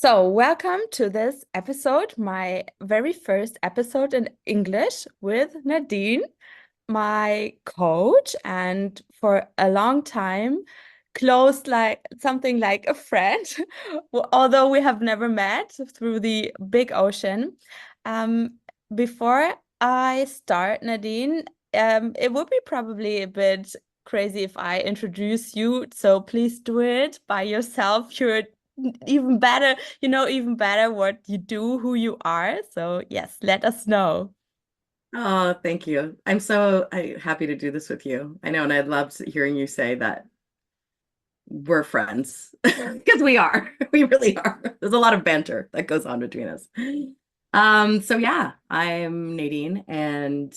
So, welcome to this episode, my very first episode in English with Nadine, my coach, and for a long time, close like something like a friend, although we have never met through the big ocean. Um, Before I start, Nadine, it would be probably a bit crazy if I introduce you, so please do it by yourself. You're even better, even better what you do, who you are. So, yes, let us know. Oh, thank you. I'm so happy to do this with you. I know, and I loved hearing you say that we're friends because we are. We really are. There's a lot of banter that goes on between us. So yeah, I'm Nadine, and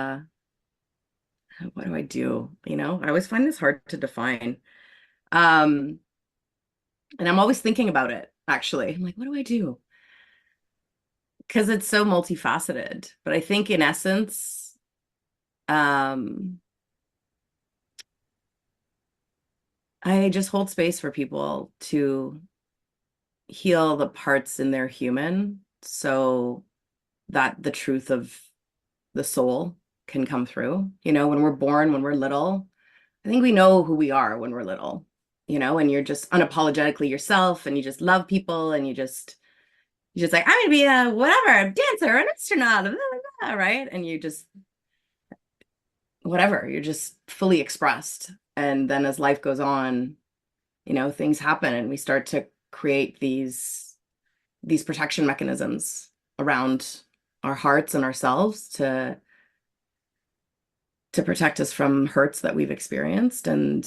what do I do? I always find this hard to define. Um, and I'm always thinking about it, actually. I'm like, what do I do? Because it's so multifaceted. But I think in essence, um, I just hold space for people to heal the parts in their human so that the truth of the soul can come through. When we're born, when we're little, I think we know who we are when we're little, and you're just unapologetically yourself and you just love people and you just like, I'm gonna be a whatever, a dancer, an astronaut, blah, blah, blah, right? And you just whatever, you're just fully expressed. And then as life goes on, things happen and we start to create these protection mechanisms around our hearts and ourselves to protect us from hurts that we've experienced. And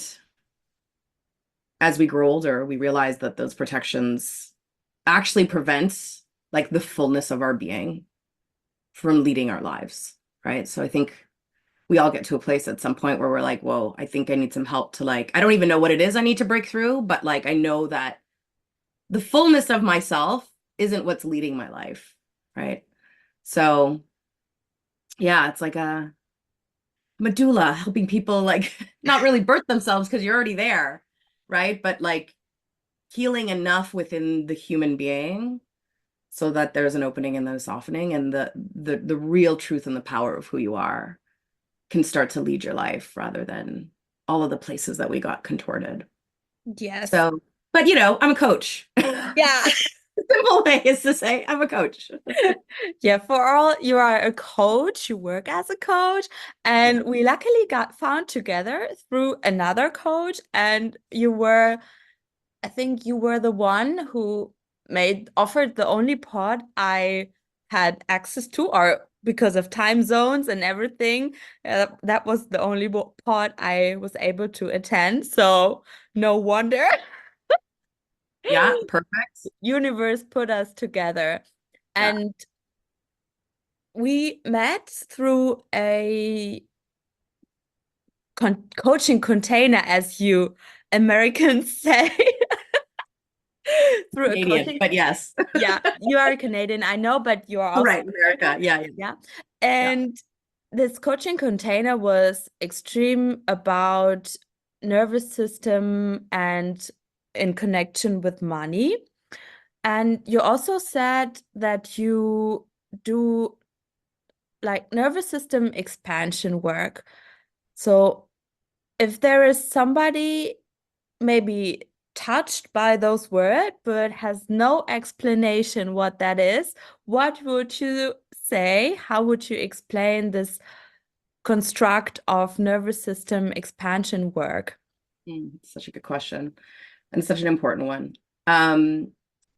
as we grow older, we realize that those protections actually prevent like the fullness of our being from leading our lives, right? So I think we all get to a place at some point where we're like, whoa, I think I need some help to like, I don't even know what it is I need to break through, but like I know that the fullness of myself isn't what's leading my life, right? So yeah, it's like a medulla helping people like not really birth themselves because you're already there, right? But like healing enough within the human being so that there's an opening and then a softening and the real truth and the power of who you are can start to lead your life rather than all of the places that we got contorted. Yes. So, but I'm a coach. Yeah. Simple way is to say I'm a coach. Yeah, for all you are a coach, you work as a coach, Yeah. and we luckily got found together through another coach, and I think you were the one who made offered the only pod I had access to, or because of time zones and everything, that was the only pod I was able to attend. So no wonder Yeah, perfect. universe put us together. Yeah. And we met through a coaching container, as you Americans say, through a Canadian, coaching. but yes. Yeah, you are a Canadian, I know, but you are Oh, also right, American. America. Yeah, yeah, Yeah. yeah. And this coaching container was extreme about nervous system and in connection with money. And you also said that you do like nervous system expansion work. So if there is somebody maybe touched by those words but has no explanation what that is, what would you say? How would you explain this construct of nervous system expansion work? Such a good question and such an important one. Um,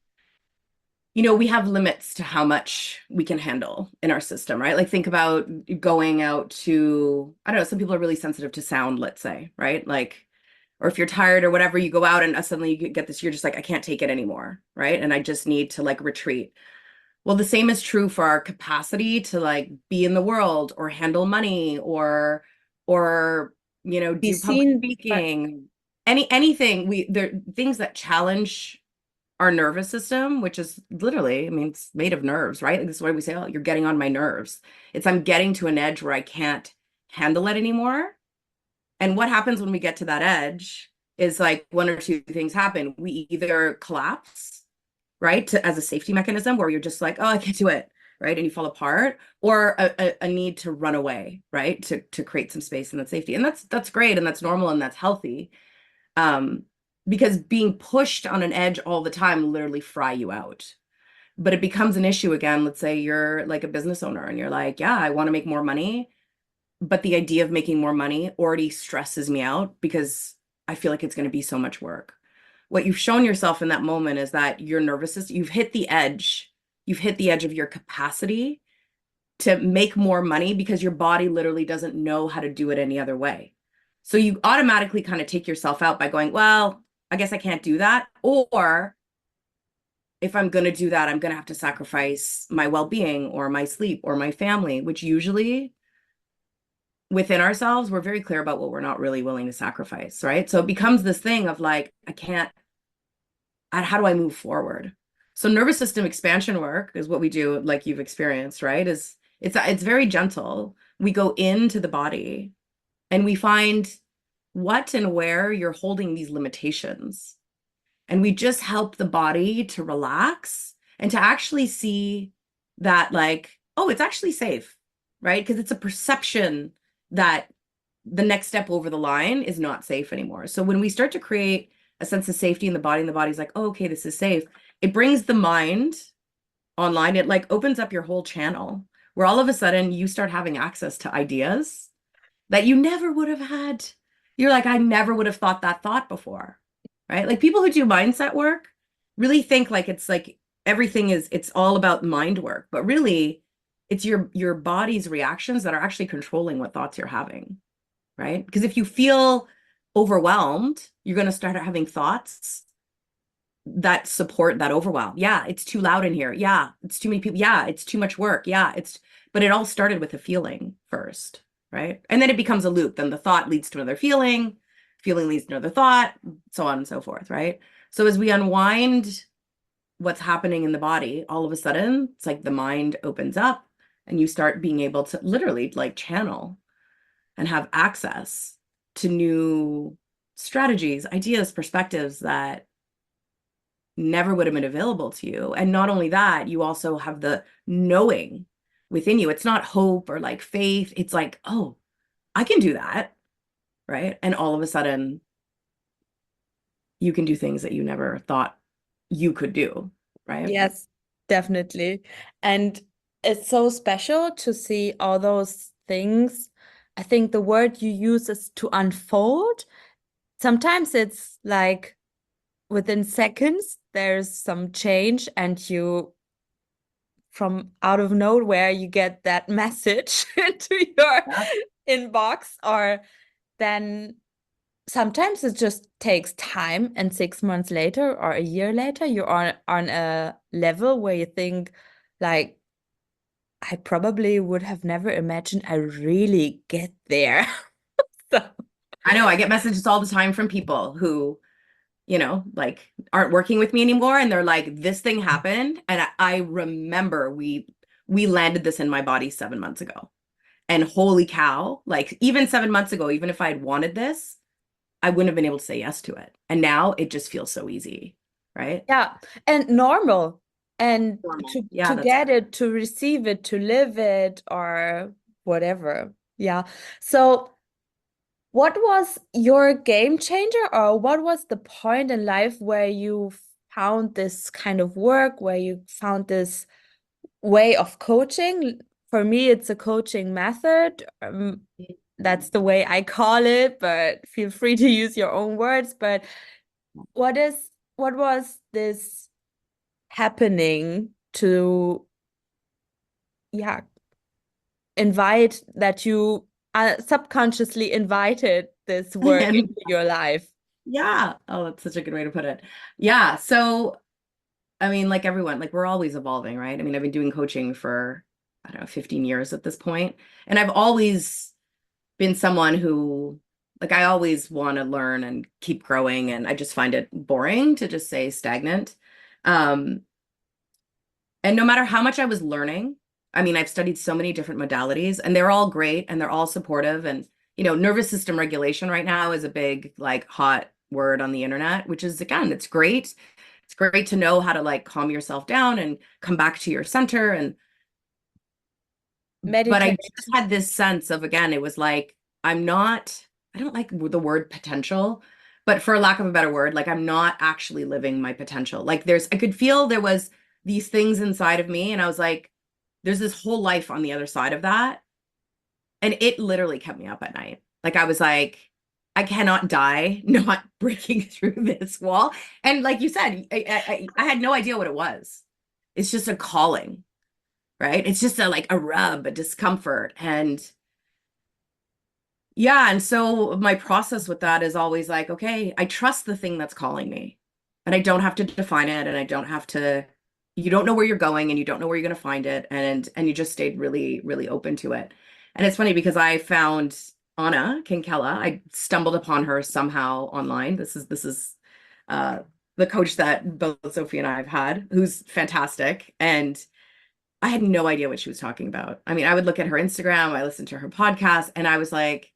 we have limits to how much we can handle in our system, right? Like think about going out to, I don't know, some people are really sensitive to sound, let's say, right? Like, or if you're tired or whatever, you go out and suddenly you get this, you're just like, I can't take it anymore, right? And I just need to like retreat. Well, the same is true for our capacity to like be in the world or handle money or Be do public seen, but speaking, anything. There things that challenge our nervous system, which is literally, I mean, it's made of nerves, right? Like, this is why we say, oh, you're getting on my nerves. It's I'm getting to an edge where I can't handle it anymore. And what happens when we get to that edge is like one or two things happen. We either collapse right? As a safety mechanism where you're just like, oh, I can't do it, right? And you fall apart, or a need to run away, right? To create some space and that safety. And that's great and that's normal and that's healthy. Um, because being pushed on an edge all the time literally fry you out. But it becomes an issue again. Let's say you're like a business owner and you're like, yeah, I want to make more money, but the idea of making more money already stresses me out because I feel like it's going to be so much work. What you've shown yourself in that moment is that your nervous system, you've hit the edge of your capacity to make more money because your body literally doesn't know how to do it any other way. So you automatically kind of take yourself out by going, well, I guess I can't do that. Or if I'm going to do that, I'm going to have to sacrifice my well-being or my sleep or my family, which usually within ourselves, we're very clear about what we're not really willing to sacrifice, right? So it becomes this thing of like, I can't, how do I move forward? So nervous system expansion work is what we do, like you've experienced, right? It's very gentle. We go into the body and we find what and where you're holding these limitations. And we just help the body to relax and to actually see that like, oh, it's actually safe, right? Because it's a perception that the next step over the line is not safe anymore. So when we start to create a sense of safety in the body and the body's like, oh, okay, this is safe, it brings the mind online. It like opens up your whole channel where all of a sudden you start having access to ideas that you never would have had. You're like, I never would have thought that thought before, right? Like people who do mindset work really think like everything is, it's all about mind work, but really it's your body's reactions that are actually controlling what thoughts you're having, right? Because if you feel overwhelmed, you're going to start having thoughts that support that overwhelm. Yeah, it's too loud in here. Yeah, it's too many people. Yeah, it's too much work. Yeah, but it all started with a feeling first, right? And then it becomes a loop. Then the thought leads to another feeling, feeling leads to another thought, so on and so forth, right? So as we unwind what's happening in the body, all of a sudden, it's like the mind opens up and you start being able to literally like channel and have access to new strategies, ideas, perspectives that never would have been available to you. And not only that, you also have the knowing within you. It's not hope or like faith. It's like, oh, I can do that. Right. And all of a sudden, you can do things that you never thought you could do. Right. Yes, definitely. And it's so special to see all those things. I think the word you use is to unfold. Sometimes it's like within seconds, there's some change, and you, from out of nowhere, you get that message into your Yeah. inbox, or then sometimes it just takes time, and 6 months later or a year later, you're on a level where you think, like, I probably would have never imagined I really get there. So, I know I get messages all the time from people who, like aren't working with me anymore. And they're like, this thing happened. And I remember we landed this in my body 7 months ago. And holy cow, like even 7 months ago, even if I had wanted this, I wouldn't have been able to say yes to it. And now it just feels so easy, right? yeah, and normal. And Normal. to Yeah, that's get it, to receive it, to live it, or whatever. Yeah. So what was your game changer, or what was the point in life where you found this kind of work, where you found this way of coaching? For me, it's a coaching method. That's the way I call it, but feel free to use your own words. But what was this happening to, yeah, invite that you subconsciously invited this work and into your life? yeah. Oh, that's such a good way to put it. Yeah. So, I mean, like everyone, like we're always evolving, right? I mean, I've been doing coaching for, I don't know, 15 years at this point, and I've always been someone who, like, I always want to learn and keep growing, and I just find it boring to just stay stagnant. Um, and no matter how much I was learning, I mean, I've studied so many different modalities, and they're all great and they're all supportive. And, nervous system regulation right now is a big, like, hot word on the internet, which is, again, it's great. It's great to know how to like calm yourself down and come back to your center. And but I Meditate. just had this sense of, again, it was like, I'm not, I don't like the word potential, but for lack of a better word, like I'm not actually living my potential. Like I could feel there was these things inside of me, and I was like, there's this whole life on the other side of that. And it literally kept me up at night. Like I was like, I cannot die not breaking through this wall. And like you said, I had no idea what it was. It's just a calling, right? It's just a like a rub, a discomfort. And yeah, and so my process with that is always like, okay, I trust the thing that's calling me. And I don't have to define it, and I don't have to, you don't know where you're going, and you don't know where you're going to find it, and you just stayed really, really open to it. And it's funny because I found Anna Kinkella. I stumbled upon her somehow online. This is uh the coach that both Sophie and I have had, who's fantastic. And I had no idea what she was talking about. I mean, I would look at her Instagram, I listened to her podcast, and I was like,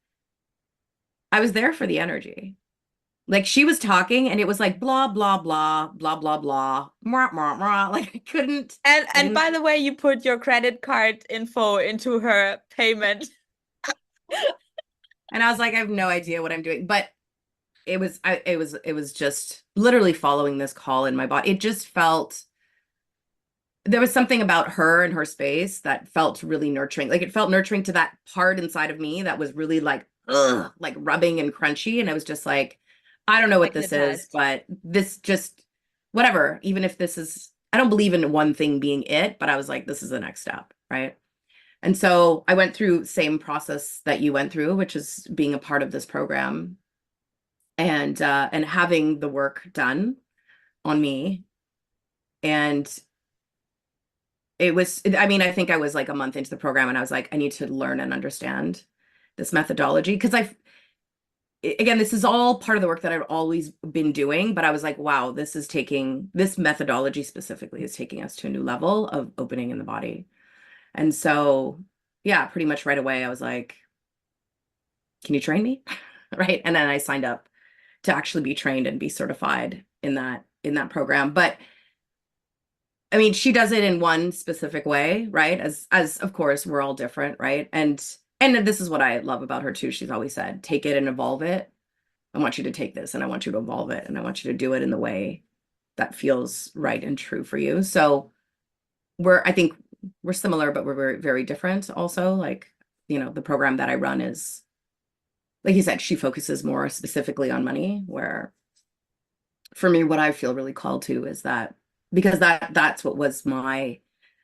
I was there for the energy. Like she was talking and it was like blah blah blah blah blah blah mwah, mwah, mwah. Like I And didn't, by the way, you put your credit card info into her payment. and I was like, I have no idea what I'm doing. But it was just literally following this call in my body. It just felt, there was something about her and her space that felt really nurturing. Like it felt nurturing to that part inside of me that was really like, ugh, like rubbing and crunchy. And I was just like, I don't know what this is, Magnetized. but this just, whatever, even if this is, I don't believe in one thing being it, but I was like, this is the next step. Right. And so I went through same process that you went through, which is being a part of this program and having the work done on me. And it was, I mean, I think I was like a month into the program and I was like, I need to learn and understand this methodology. Because again, this is all part of the work that I've always been doing, but I was like, wow, this methodology specifically is taking us to a new level of opening in the body. And so, yeah, pretty much right away, I was like, can you train me? Right. And then I signed up to actually be trained and be certified in that program. But I mean, she does it in one specific way, right? As of course we're all different, right? And this is what I love about her too. She's always said, take it and evolve it. I want you to take this and I want you to evolve it and I want you to do it in the way that feels right and true for you. So I think we're similar, but we're very, very different also. Like, the program that I run is, like you said, she focuses more specifically on money, where for me, what I feel really called to is that, because that's what was my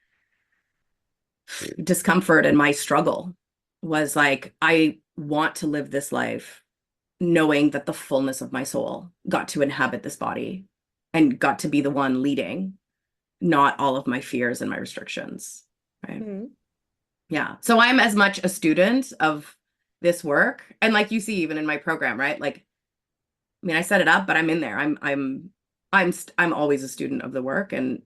discomfort and my struggle, was like, I want to live this life knowing that the fullness of my soul got to inhabit this body and got to be the one leading, not all of my fears and my restrictions. Right. Mhm. Yeah. So I'm as much a student of this work. And like you see, even in my program, right? Like, I mean, I set it up, but I'm in there. I'm always a student of the work, and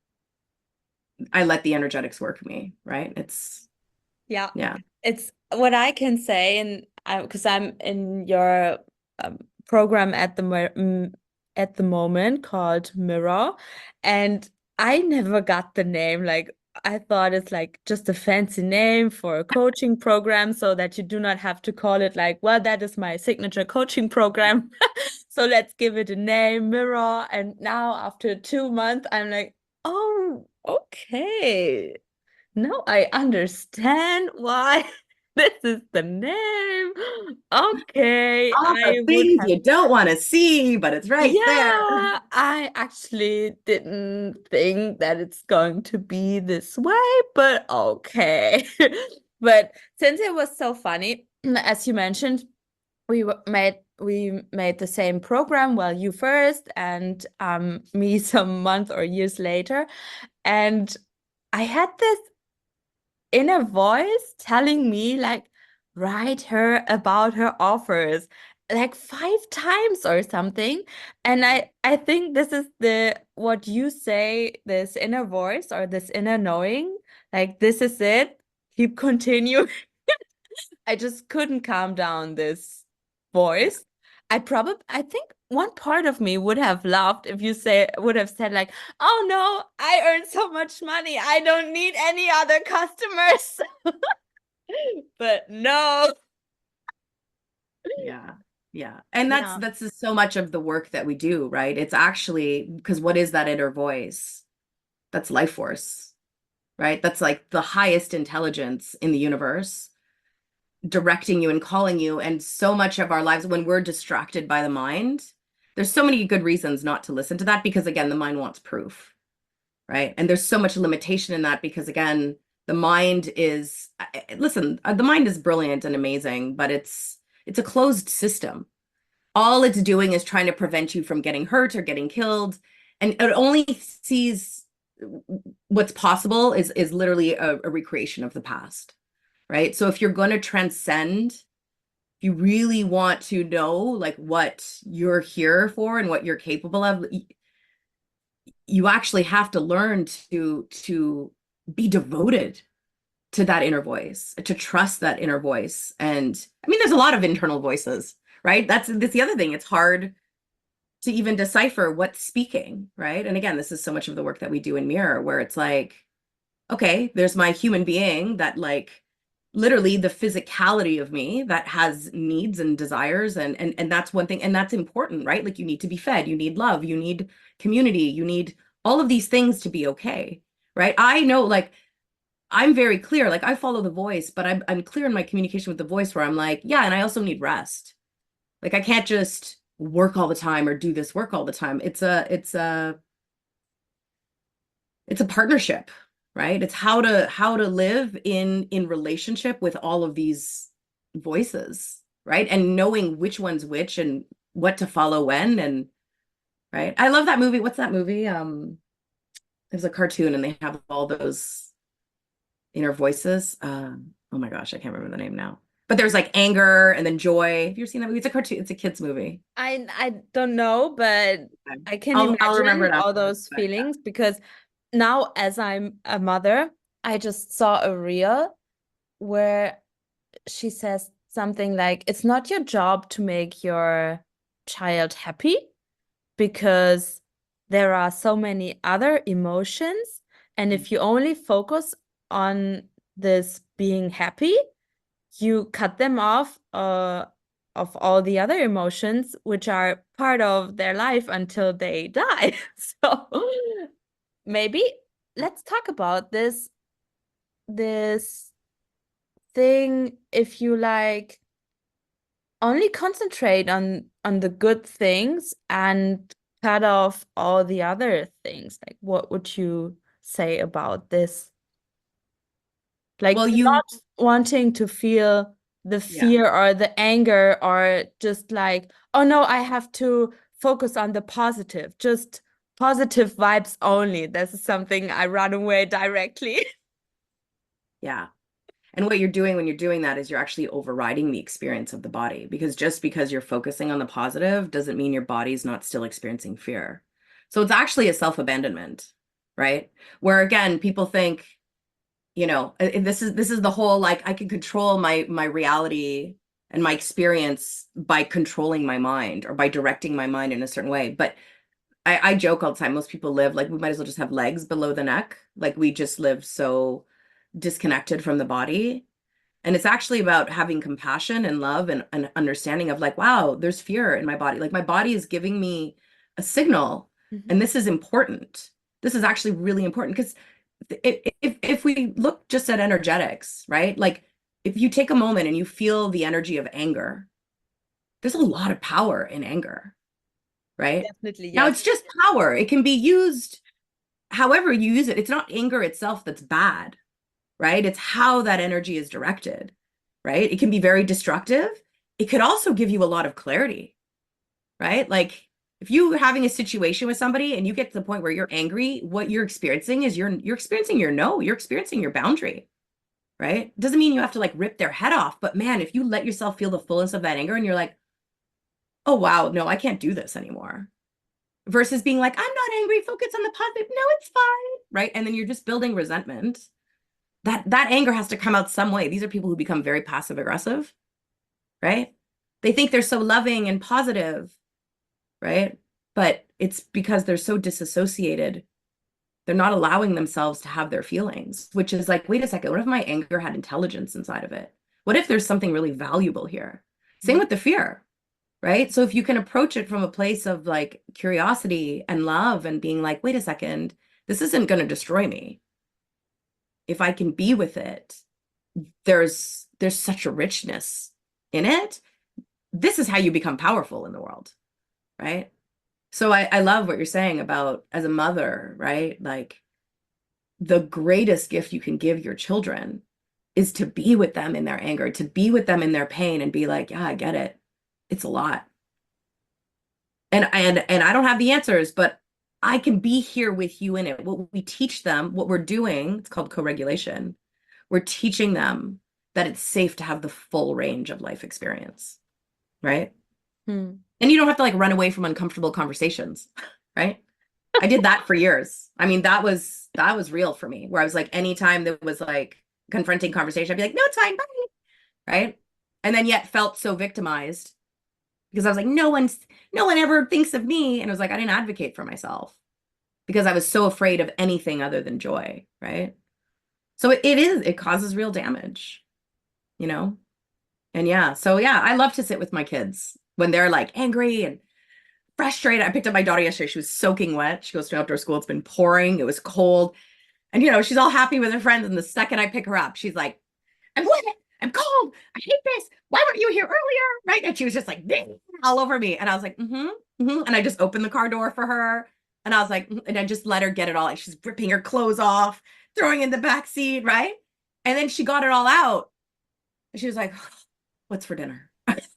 I let the energetics work me, right? Yeah, Yeah. it's what I can say, and because I'm in your program at the moment called Mirror, and I never got the name. Like I thought it's like just a fancy name for a coaching program, so that you do not have to call it like, well, that is my signature coaching program. So let's give it a name, Mirror. And now after 2 months, I'm like, oh, okay. No, I understand why this is the name. Okay, All the I would things have. you don't want to see, but it's right there. Yeah, I actually didn't think that it's going to be this way, but okay. But since it was so funny, as you mentioned, we made the same program. Well, you first, and me some month or years later, and I had this inner voice telling me like, write her about her offers like 5 times or something. And I think this is the what you say, this inner voice or this inner knowing, like this is it, keep continuing. I just couldn't calm down this voice. I think one part of me would have laughed if you would have said like, "Oh no, I earn so much money. I don't need any other customers." But no. Yeah. Yeah. And Yeah. that's just so much of the work that we do, right? It's actually because what is that inner voice? That's life force, right? That's like the highest intelligence in the universe directing you and calling you. And so much of our lives, when we're distracted by the mind, there's so many good reasons not to listen to that because, again, the mind wants proof, right? And there's so much limitation in that because, again, the mind is, listen, the mind is brilliant and amazing, but it's a closed system. All it's doing is trying to prevent you from getting hurt or getting killed, and it only sees what's possible is literally a recreation of the past, right? So if you're going to transcend, if you really want to know like what you're here for and what you're capable of, you actually have to learn to be devoted to that inner voice, to trust that inner voice. And I mean, there's a lot of internal voices, right? That's the other thing. It's hard to even decipher what's speaking, right? And again, this is so much of the work that we do in Mirror, where it's like, okay, there's my human being that like literally the physicality of me that has needs and desires and that's one thing and that's important, right? Like you need to be fed, you need love, you need community, you need all of these things to be okay, right? I know like I'm very clear, like I follow the voice, but I'm clear in my communication with the voice where I'm like, yeah, and I also need rest. Like I can't just work all the time or do this work all the time. It's a partnership, right? It's how to live in relationship with all of these voices, right? And knowing which one's which and what to follow when and right. I love that movie. What's that movie? There's a cartoon and they have all those inner voices. Oh my gosh, I can't remember the name now. But there's like anger and then joy. Have you ever seen that movie? It's a cartoon, it's a kid's movie. I don't know, but Okay. I can I'll remember imagine it all afterwards. those But feelings because now as I'm a mother, I just saw a reel where she says something like, it's not your job to make your child happy because there are so many other emotions. And yeah. if you only focus on this being happy, you cut them off of all the other emotions, which are part of their life until they die. So maybe let's talk about this thing if you like only concentrate on the good things and cut off all the other things. Like what would you say about this? Like Well, you not wanting to feel the yeah. fear or the anger or just like, oh no, I have to focus on the positive, just positive vibes only. This is something I run away directly. Yeah. And what you're doing when you're doing that is you're actually overriding the experience of the body because just because you're focusing on the positive doesn't mean your body's not still experiencing fear. So it's actually a self-abandonment, right? Where again, people think, this is the whole like I can control my reality and my experience by controlling my mind or by directing my mind in a certain way. But I joke all the time, most people live like we might as well just have legs below the neck. Like we just live so disconnected from the body. And it's actually about having compassion and love and understanding of like, wow, there's fear in my body. Like my body is giving me a signal, Mhm. and this is important. This is actually really important because if we look just at energetics, right? Like if you take a moment and you feel the energy of anger, there's a lot of power in anger, right? Definitely, Now yes. it's just power. It can be used however you use it. It's not anger itself that's bad, right? It's how that energy is directed, right? It can be very destructive. It could also give you a lot of clarity, right? Like if you're having a situation with somebody and you get to the point where you're angry, what you're experiencing is you're experiencing your no, you're experiencing your boundary, right? Doesn't mean you have to like rip their head off, but man, if you let yourself feel the fullness of that anger and you're like, oh wow, no, I can't do this anymore. Versus being like, I'm not angry, focus on the positive. No, it's fine, right? And then you're just building resentment. That anger has to come out some way. These are people who become very passive aggressive, right? They think they're so loving and positive, right? But it's because they're so disassociated. They're not allowing themselves to have their feelings, which is like, wait a second, what if my anger had intelligence inside of it? What if there's something really valuable here? Same with the fear, right? So if you can approach it from a place of like curiosity and love and being like, wait a second, this isn't going to destroy me. If I can be with it, there's such a richness in it. This is how you become powerful in the world, right? So I love what you're saying about as a mother, right? Like the greatest gift you can give your children is to be with them in their anger, to be with them in their pain and be like, yeah, I get it. It's a lot. And I don't have the answers, but I can be here with you in it. What we teach them, what we're doing, it's called co-regulation. We're teaching them that it's safe to have the full range of life experience, right? Hmm. And you don't have to like run away from uncomfortable conversations, right? I did that for years. I mean, that was real for me, where I was like, anytime there was like confronting conversation, I'd be like, no, it's fine, bye. Right. And then yet felt so victimized because I was like, no one ever thinks of me. And it was like, I didn't advocate for myself because I was so afraid of anything other than joy. Right. So it causes real damage, you know? And yeah, so yeah, I love to sit with my kids when they're like angry and frustrated. I picked up my daughter yesterday. She was soaking wet. She goes to outdoor school. It's been pouring. It was cold. And, she's all happy with her friends. And the second I pick her up, she's like, I'm wet. I'm cold. I hate this. Why weren't you here earlier? Right. And she was just like all over me. And I was like, And I just opened the car door for her. And I was like, and I just let her get it all. Like she's ripping her clothes off, throwing in the back seat. Right. And then she got it all out. And she was like, what's for dinner?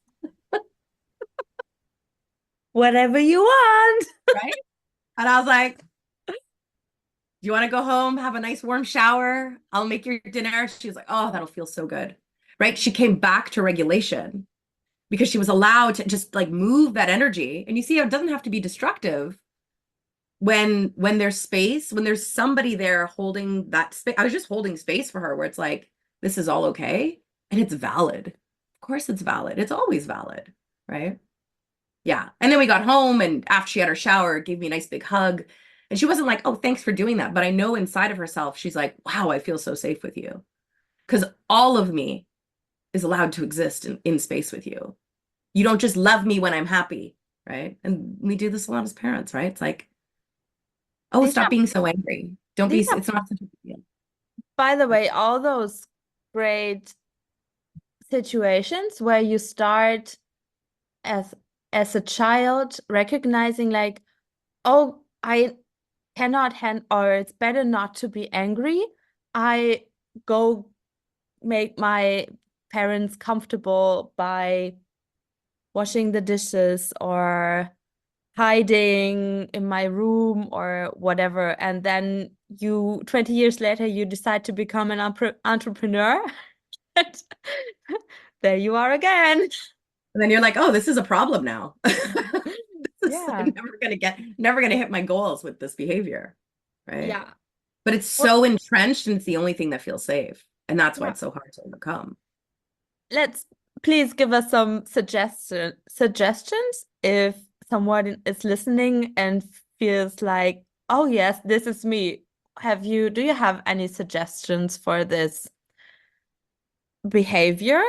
Whatever you want. Right. And I was like, do you want to go home, have a nice warm shower? I'll make your dinner. She was like, oh, that'll feel so good. Right. She came back to regulation because she was allowed to just like move that energy. And you see how it doesn't have to be destructive when there's space, when there's somebody there holding that space. I was just holding space for her where it's like, this is all okay. And it's valid. Of course it's valid. It's always valid. Right. Yeah. And then we got home and after she had her shower, gave me a nice big hug. And she wasn't like, oh, thanks for doing that. But I know inside of herself, she's like, wow, I feel so safe with you. Because all of me is allowed to exist in space with you. You don't just love me when I'm happy, right? And we do this a lot as parents, right? It's like, oh, These stop are being so angry. Don't be, these are, it's not such a big deal. by the way, all those great situations where you start as a child recognizing like, oh, I cannot or it's better not to be angry. I go make my parents comfortable by washing the dishes or hiding in my room or whatever. And then 20 years later, you decide to become an entrepreneur. And there you are again. And then you're like, oh, this is a problem now. Yeah. I'm never gonna hit my goals with this behavior. Right. Yeah. But it's Well, so entrenched and it's the only thing that feels safe. And that's why yeah. it's so hard to overcome. Let's please give us some suggestions if someone is listening and feels like, oh yes, this is me. Do you have any suggestions for this behavior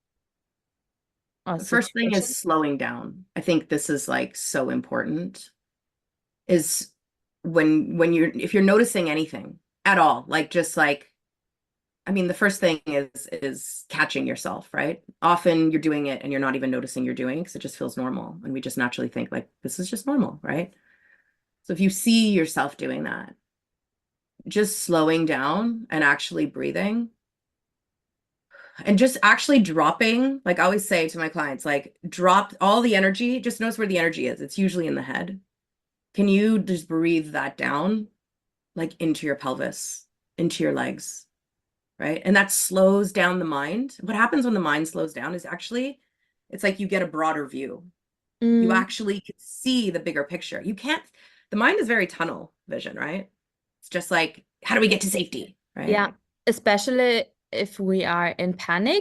or The first thing situation? is slowing down. I think this is like so important is if you're noticing anything at all, like just like I mean, the first thing is catching yourself, right? Often you're doing it and you're not even noticing you're doing it because it just feels normal. And we just naturally think like this is just normal, right? So if you see yourself doing that, just slowing down and actually breathing and just actually dropping, like I always say to my clients, like drop all the energy, just notice where the energy is. It's usually in the head. Can you just breathe that down, like into your pelvis, into your legs? Right. And that slows down the mind. What happens when the mind slows down is actually, it's like you get a broader view. You Mm, actually can see the bigger picture. The mind is very tunnel vision, right? It's just like, how do we get to safety? yeah, Right. especially if we are in panic,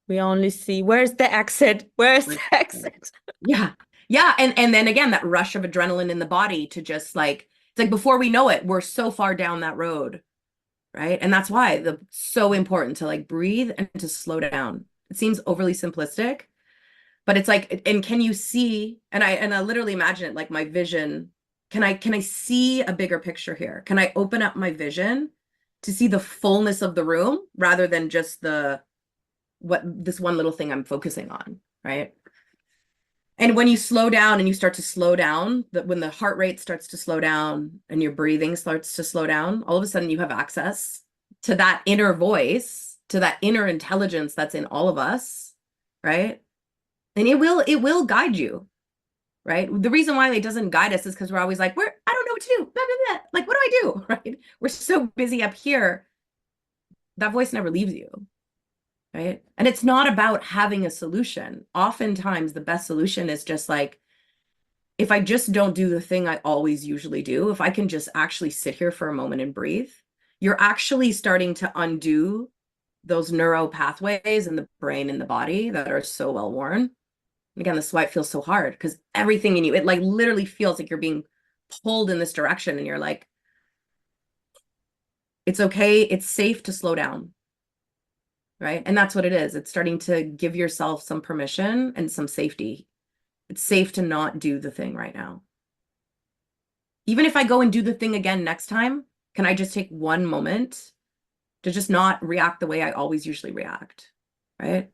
We only see where's the exit? Where's the exit? Yeah. Yeah. And then again, that rush of adrenaline in the body to just like, it's like before we know it, we're so far down that road. Right. And that's why so important to like breathe and to slow down. It seems overly simplistic, but it's like, and can you see, and I literally imagine it like my vision. Can I see a bigger picture here? Can I open up my vision to see the fullness of the room rather than just what this one little thing I'm focusing on, right? And when you slow down and you start to slow down, that when the heart rate starts to slow down and your breathing starts to slow down, all of a sudden you have access to that inner voice, to that inner intelligence that's in all of us, right? And it will guide you, right? The reason why it doesn't guide us is because we're always like, I don't know what to do. Blah, blah, blah. Like, what do I do? Right? We're so busy up here. That voice never leaves you. Right. And it's not about having a solution. Oftentimes, the best solution is just like, if I just don't do the thing I always usually do, if I can just actually sit here for a moment and breathe, you're actually starting to undo those neuro pathways in the brain and the body that are so well worn. Again, this is why it feels so hard, because everything in you, it like literally feels like you're being pulled in this direction, and you're like, it's okay, it's safe to slow down. Right. And that's what it is. It's starting to give yourself some permission and some safety. It's safe to not do the thing right now. Even if I go and do the thing again next time, can I just take one moment to just not react the way I always usually react? Right.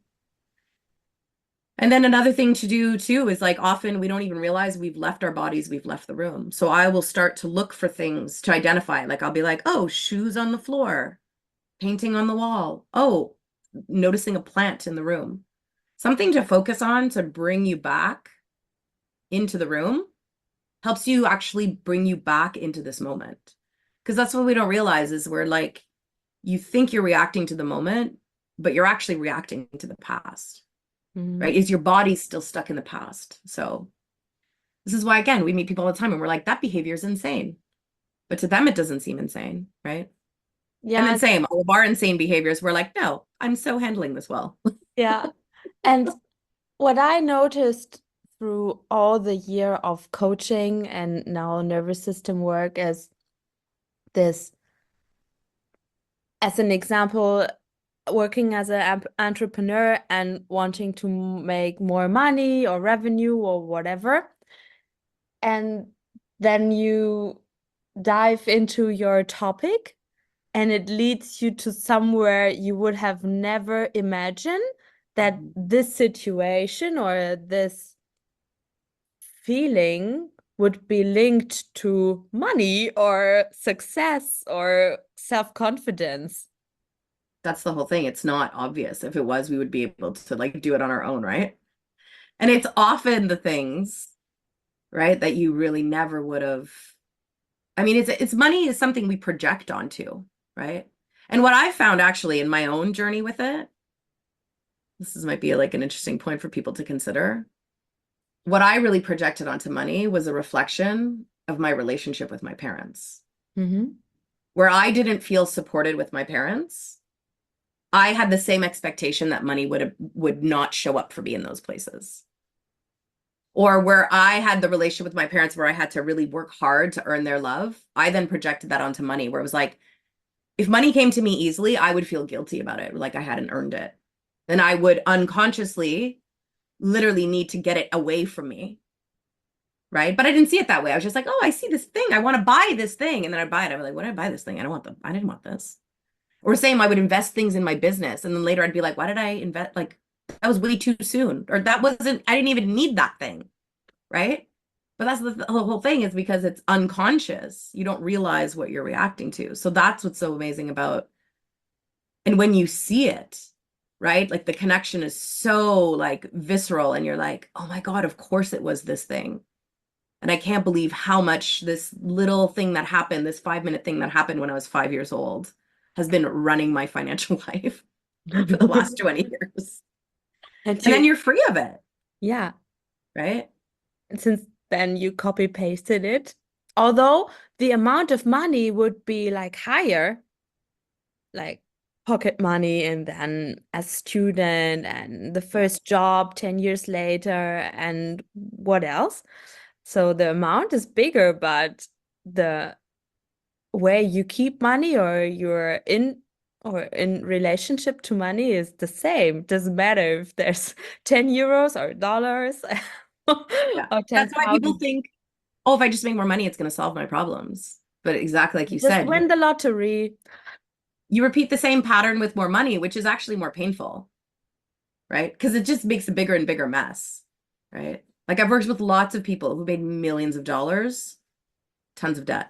And then another thing to do too is like often we don't even realize we've left our bodies, we've left the room. So I will start to look for things to identify. Like I'll be like, oh, shoes on the floor, painting on the wall. Oh, noticing a plant in the room, something to focus on to bring you back into the room helps you actually bring you back into this moment. Because that's what we don't realize is we're like, you think you're reacting to the moment, but you're actually reacting to the past, right? Is your body still stuck in the past? So this is why, again, we meet people all the time and we're like, that behavior is insane. But to them, it doesn't seem insane, right? Yeah. And then same, all of our insane behaviors, we're like, no, I'm so handling this well. Yeah. And what I noticed through all the year of coaching and now nervous system work is this, as an example, working as an entrepreneur and wanting to make more money or revenue or whatever. And then you dive into your topic and it leads you to somewhere you would have never imagined that this situation or this feeling would be linked to money or success or self-confidence. That's the whole thing. It's not obvious. If it was, we would be able to like do it on our own, right? And it's often the things, right, that you really never would have. I mean, it's money is something we project onto, right? And what I found actually in my own journey with it, might be like an interesting point for people to consider. What I really projected onto money was a reflection of my relationship with my parents. Where I didn't feel supported with my parents, I had the same expectation that money would not show up for me in those places. Or where I had the relationship with my parents where I had to really work hard to earn their love, I then projected that onto money, where it was like, if money came to me easily, I would feel guilty about it, like I hadn't earned it. Then I would unconsciously literally need to get it away from me. Right. But I didn't see it that way. I was just like, oh, I see this thing. I want to buy this thing. And then I'd buy it. I'm like, why did I buy this thing? I didn't want this. Or same, I would invest things in my business. And then later I'd be like, why did I invest? Like, that was way too soon. Or I didn't even need that thing. Right. But that's the whole thing, is because it's unconscious. You don't realize what you're reacting to. So that's what's so amazing about. And when you see it, right, like the connection is so like visceral and you're like, oh my God, of course it was this thing. And I can't believe how much this little thing that happened, this 5-minute thing that happened when I was 5 years old, has been running my financial life for the last 20 years. And then you're free of it. Yeah. Right. And since then you copy pasted it. Although the amount of money would be like higher, like pocket money and then as student and the Yeah. first job 10 years later and what else. So the amount is bigger, but the where you keep money or in relationship to money is the same. Doesn't matter if there's 10 euros or dollars Yeah. or That's why people 10,000. think, oh, if I just make more money, it's going to solve my problems. But exactly like you Just said, win the lottery. you repeat the same pattern with more money, which is actually more painful, right? Because it just makes a bigger and bigger mess, right? Like I've worked with lots of people who made millions of dollars, tons of debt,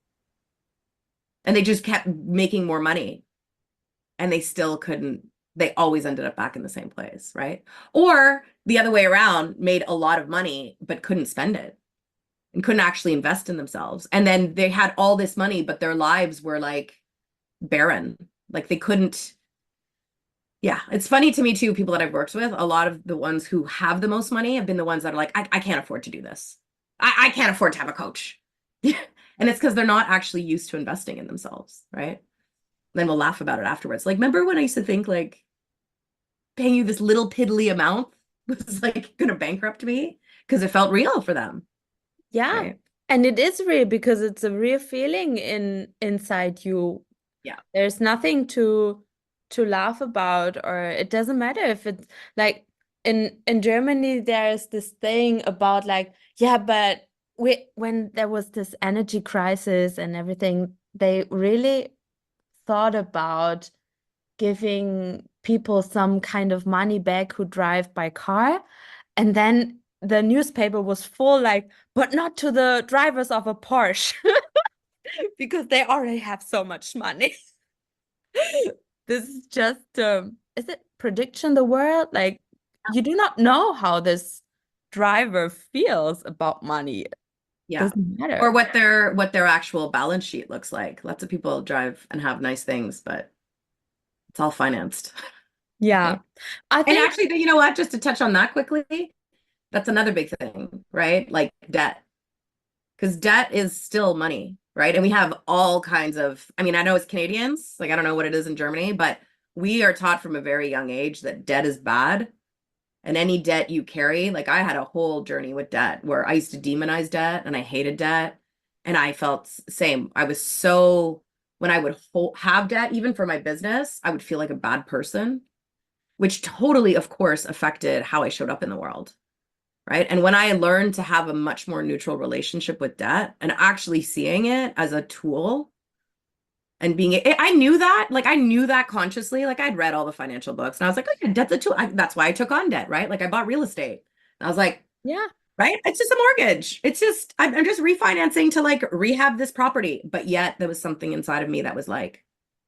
and they just kept making more money and they still couldn't, they always ended up back in the same place, right? Or the other way around, made a lot of money but couldn't spend it and couldn't actually invest in themselves. And then they had all this money, but their lives were like barren. Like they couldn't. Yeah, it's funny to me too, people that I've worked with, a lot of the ones who have the most money have been the ones that are like, I can't afford to do this. I can't afford to have a coach. And it's because they're not actually used to investing in themselves, right? Then we'll laugh about it afterwards. Like, remember when I used to think like paying you this little piddly amount was like gonna bankrupt me? Because it felt real for them, Yeah. right? And it is real because it's a real feeling inside you. Yeah. There's nothing to laugh about, or it doesn't matter if it's like in Germany there's this thing about like, yeah, but when there was this energy crisis and everything, they really thought about giving people some kind of money back who drive by car. And then the newspaper was full like, but not to the drivers of a Porsche because they already have so much money. This is just, is it prediction the world? Like, you do not know how this driver feels about money. Yeah. Doesn't Or matter. what their actual balance sheet looks like. Lots of people drive and have nice things, but it's all financed. Yeah. Right? I And think, actually, you know what? Just to touch on that quickly, that's another big thing, right? Like debt, because debt is still money, right? And we have all kinds of, I mean, I know as Canadians, like I don't know what it is in Germany, but we are taught from a very young age that debt is bad. And any debt you carry, like I had a whole journey with debt where I used to demonize debt and I hated debt. And I felt same. I was so, when I would have debt, even for my business, I would feel like a bad person, which totally, of course, affected how I showed up in the world. Right. And when I learned to have a much more neutral relationship with debt and actually seeing it as a tool and being, I knew that, like, I knew that consciously, like I'd read all the financial books and I was like, oh, yeah, debt's a tool. That's why I took on debt. Right. Like I bought real estate. And I was like, yeah, right. It's just a mortgage. It's just, I'm just refinancing to like rehab this property. But yet there was something inside of me that was like,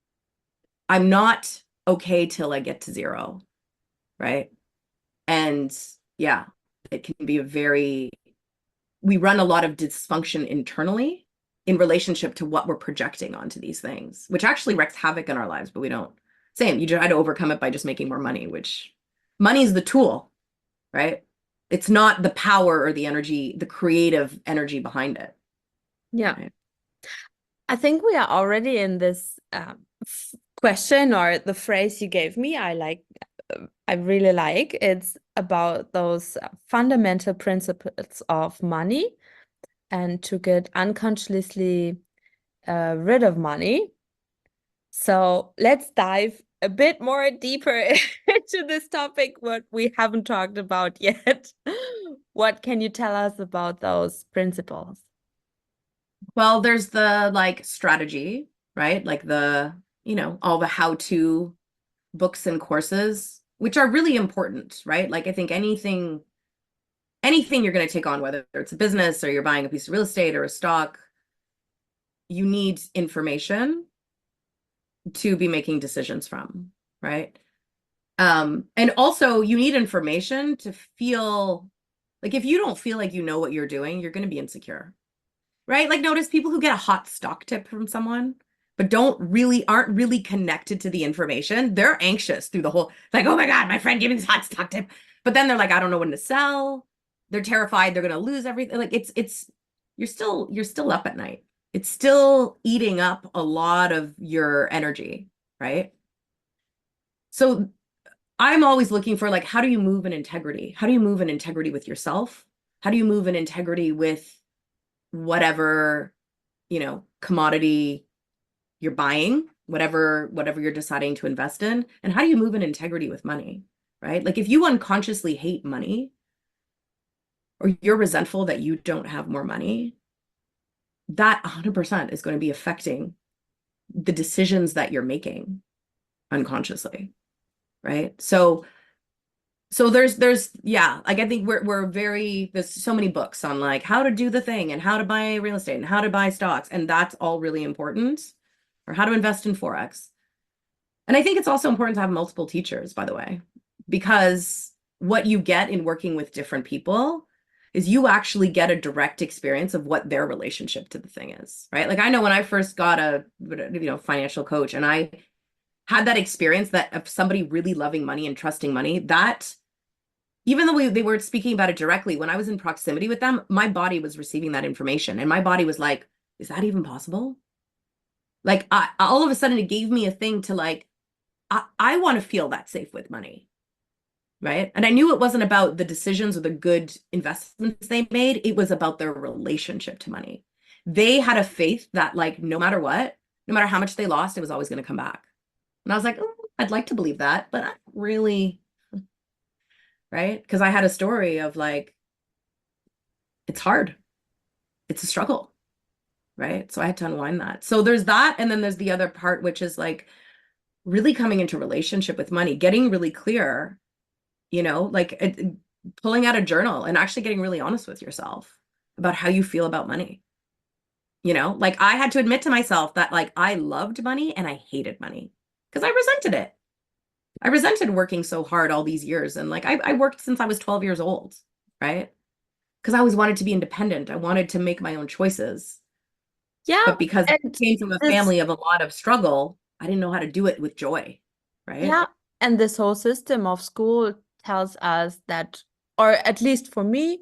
I'm not okay till I get to zero. Right. And yeah, it can be a very, we run a lot of dysfunction internally in relationship to what we're projecting onto these things, which actually wreaks havoc in our lives, but we don't. Same, you try to overcome it by just making more money, which money is the tool, right? It's not the power or the energy, the creative energy behind it. yeah. Right? I think we are already in this question or the phrase you gave me. I really like. It's about those fundamental principles of money and to get unconsciously rid of money. So let's dive a bit more deeper into this topic, what we haven't talked about yet. What can you tell us about those principles? Well, there's the like strategy, right? Like the, all the how-to books and courses, which are really important, right? Like I think anything you're going to take on, whether it's a business or you're buying a piece of real estate or a stock, you need information to be making decisions from, right? And also you need information to feel like if you don't feel like you know what you're doing, you're going to be insecure, right? Like notice people who get a hot stock tip from someone, but aren't really connected to the information. They're anxious through the whole, like, oh my God, my friend gave me this hot stock tip. But then they're like, I don't know when to sell. They're terrified they're going to lose everything. Like you're still up at night. It's still eating up a lot of your energy, right? So I'm always looking for like, how do you move in integrity? How do you move in integrity with yourself? How do you move in integrity with whatever, commodity you're buying, whatever you're deciding to invest in? And how do you move in integrity with money, right? Like if you unconsciously hate money or you're resentful that you don't have more money, that 100% is going to be affecting the decisions that you're making unconsciously, right? So there's yeah, like I think we're very, there's so many books on like how to do the thing and how to buy real estate and how to buy stocks, and that's all really important, or how to invest in Forex. And I think it's also important to have multiple teachers, by the way, because what you get in working with different people is you actually get a direct experience of what their relationship to the thing is, right? Like I know when I first got a financial coach and I had that experience that of somebody really loving money and trusting money, that even though they weren't speaking about it directly, when I was in proximity with them, my body was receiving that information. And my body was like, is that even possible? Like, all of a sudden, it gave me a thing to like, I want to feel that safe with money. Right. And I knew it wasn't about the decisions or the good investments they made. It was about their relationship to money. They had a faith that, like, no matter what, no matter how much they lost, it was always going to come back. And I was like, oh, I'd like to believe that, but I don't really, right? Because I had a story of like, it's hard. It's a struggle, right? So I had to unwind that. So there's that. And then there's the other part, which is like really coming into relationship with money, getting really clear, like pulling out a journal and actually getting really honest with yourself about how you feel about money. Like I had to admit to myself that like I loved money and I hated money because I resented it. I resented working so hard all these years. And like I worked since I was 12 years old, right? Because I always wanted to be independent. I wanted to make my own choices. Yeah, But because I and came from a this, family of a lot of struggle, I didn't know how to do it with joy, right? yeah, and this whole system of school tells us that, or at least for me,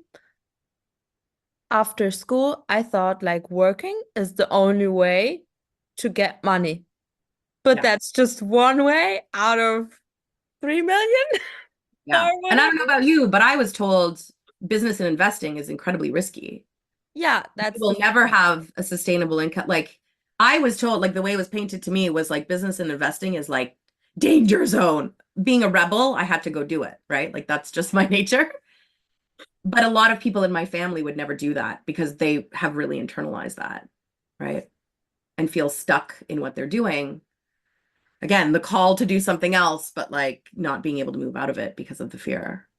after school, I thought like working is the only way to get money. But Yeah. that's just one way out of 3 million Yeah. or And I whatever. don't know about you, but I was told business and investing is incredibly risky. Yeah, You that's will the never have a sustainable income. Like I was told, like the way it was painted to me was like business and investing is like danger zone. Being a rebel, I had to go do it, right? Like that's just my nature. But a lot of people in my family would never do that because they have really internalized that, right? And feel stuck in what they're doing. Again, the call to do something else, but like not being able to move out of it because of the fear.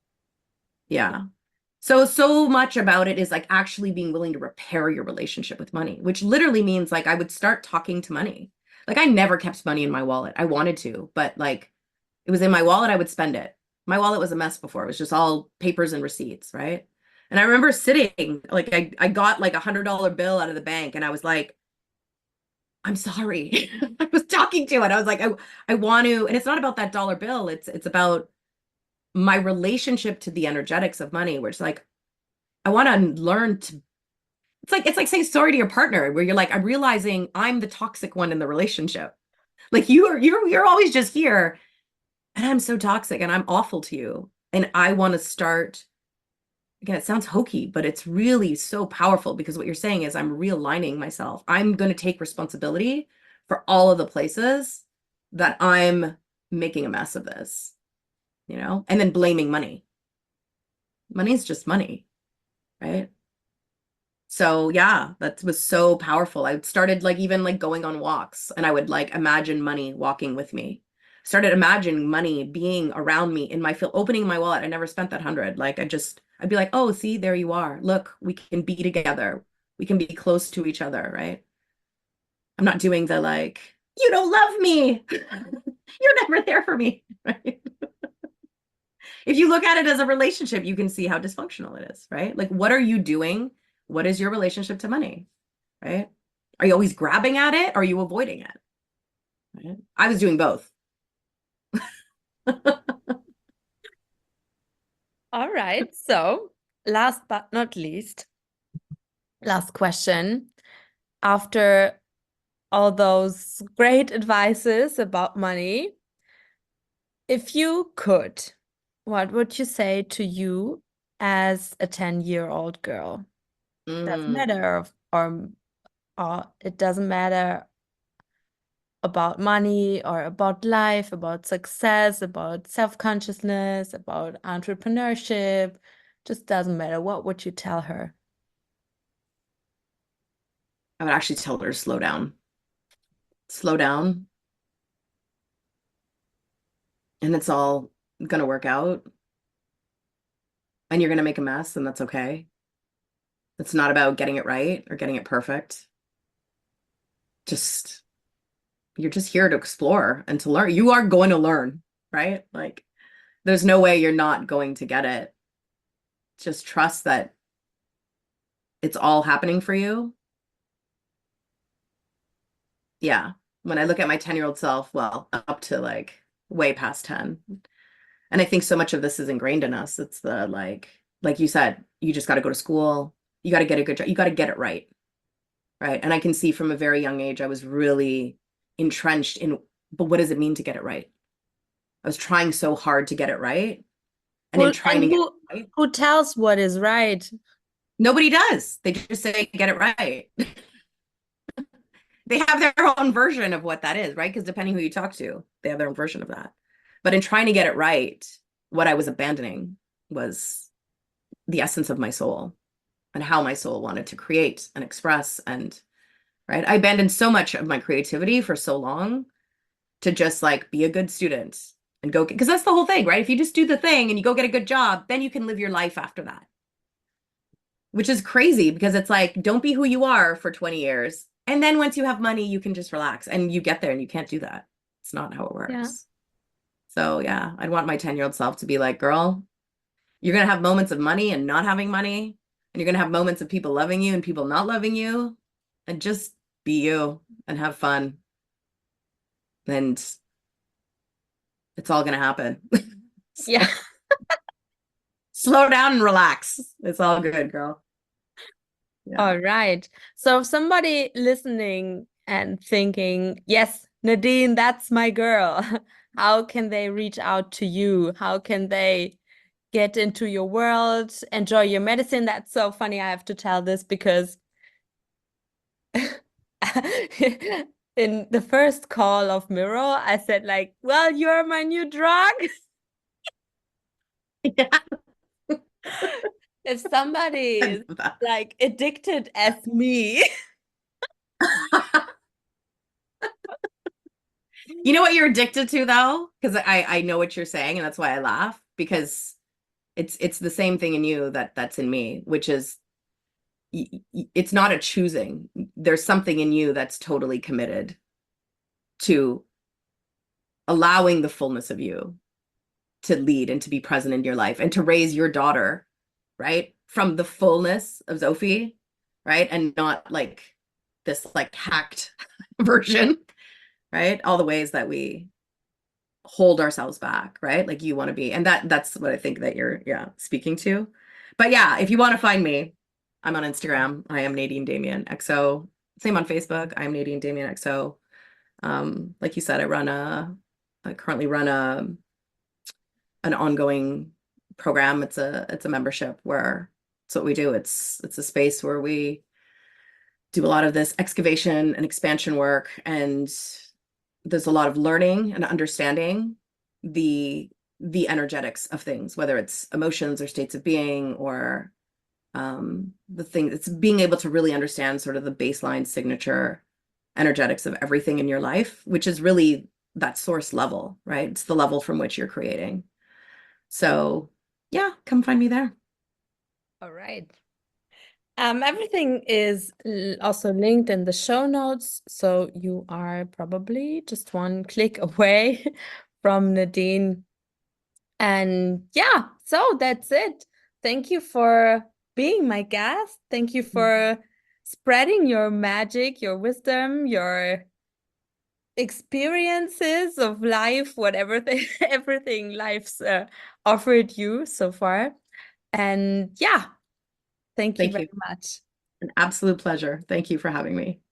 Yeah. So much about it is like actually being willing to repair your relationship with money, which literally means like I would start talking to money. Like I never kept money in my wallet. I wanted to, but like it was in my wallet, I would spend it. My wallet was a mess before. It was just all papers and receipts, right? And I remember sitting, like I got like $100 bill out of the bank and I was like, I'm sorry. I was talking to it. I was like, I want to, and it's not about that dollar bill. It's about my relationship to the energetics of money, where it's like, I want to learn to, it's like saying sorry to your partner, where you're like, I'm realizing I'm the toxic one in the relationship. Like you're always just here, and I'm so toxic and I'm awful to you. And I want to start, again, it sounds hokey, but it's really so powerful because what you're saying is I'm realigning myself. I'm going to take responsibility for all of the places that I'm making a mess of this, and then blaming money. Money's just money, right? So yeah, that was so powerful. I started like even like going on walks and I would like imagine money walking with me. Started imagining money being around me in my field, opening my wallet. I never spent that 100. Like I'd be like, oh, see, there you are. Look, we can be together. We can be close to each other, right? I'm not doing the like, you don't love me. You're never there for me, right? If you look at it as a relationship, you can see how dysfunctional it is, right? Like, what are you doing? What is your relationship to money, right? Are you always grabbing at it? Or are you avoiding it? Right? I was doing both. All right. So, last but not least, last question. After all those great advices about money, If you could, what would you say to you as a 10-year-old girl? Doesn't Mm. matter or it doesn't matter about money or about life, about success, about self-consciousness, about entrepreneurship. Just doesn't matter. What would you tell her? I would actually tell her to slow down. Slow down, and it's all gonna work out. And you're gonna make a mess, and that's okay. It's not about getting it right or getting it perfect. Just you're just here to explore and to learn. You are going to learn, right? Like there's no way you're not going to get it. Just trust that it's all happening for you. Yeah. When I look at my 10-year-old self, well, up to like way past 10. And I think so much of this is ingrained in us. It's the like you said, you just got to go to school. You got to get a good job. You got to get it right. Right. And I can see from a very young age, I was really entrenched in, but what does it mean to get it right? I was trying so hard to get it right. And in Who trying and to get who it right, who tells what is right? nobody does. They just say, get it right. They have their own version of what that is, right? Because depending who you talk to, they have their own version of that. But in trying to get it right, what I was abandoning was the essence of my soul and how my soul wanted to create and express. And right, I abandoned so much of my creativity for so long to just like be a good student and go, because that's the whole thing, right? If you just do the thing and you go get a good job, then you can live your life after that, which is crazy because it's like, don't be who you are for 20 years. And then once you have money, you can just relax and you get there and you can't do that. It's not how it Yeah. works. So yeah, I'd want my 10-year-old self to be like, girl, you're going to have moments of money and not having money. And you're going to have moments of people loving you and people not loving you. And just be you and have fun. And it's all going to happen. Yeah. Slow down and relax. It's all good, girl. Yeah. All right. So if somebody listening and thinking, yes, Nadine, that's my girl, how can they reach out to you? How can they get into your world, enjoy your medicine? That's so funny. I have to tell this because in the first call of Miro, I said like, well, you're my new drug. Yeah. If somebody is like addicted as me. You know what you're addicted to though? Because I know what you're saying, and that's why I laugh, because it's the same thing in you that's in me, which is it's not a choosing. There's something in you that's totally committed to allowing the fullness of you to lead and to be present in your life and to raise your daughter, right? From the fullness of Zophie, right? And not like this like hacked version, right? All the ways that we hold ourselves back, right? Like you want to be. And that's what I think that you're speaking to. But yeah, if you want to find me, I'm on Instagram. I am Nadine Damien XO. Same on Facebook. I'm Nadine Damien XO. Like you said, I currently run an ongoing program. It's a membership where it's what we do. It's a space where we do a lot of this excavation and expansion work, and there's a lot of learning and understanding the energetics of things, whether it's emotions or states of being or the thing. It's being able to really understand sort of the baseline signature energetics of everything in your life, which is really that source level, right? It's the level from which you're creating. So yeah, come find me there. All right. Everything is also linked in the show notes, so you are probably just one click away from Nadine. And yeah, so that's it. Thank you for being my guest. Thank you for spreading your magic, your wisdom, your experiences of life, whatever everything life's offered you so far. And yeah, thank you Thank very you. much. An absolute pleasure. Thank you for having me.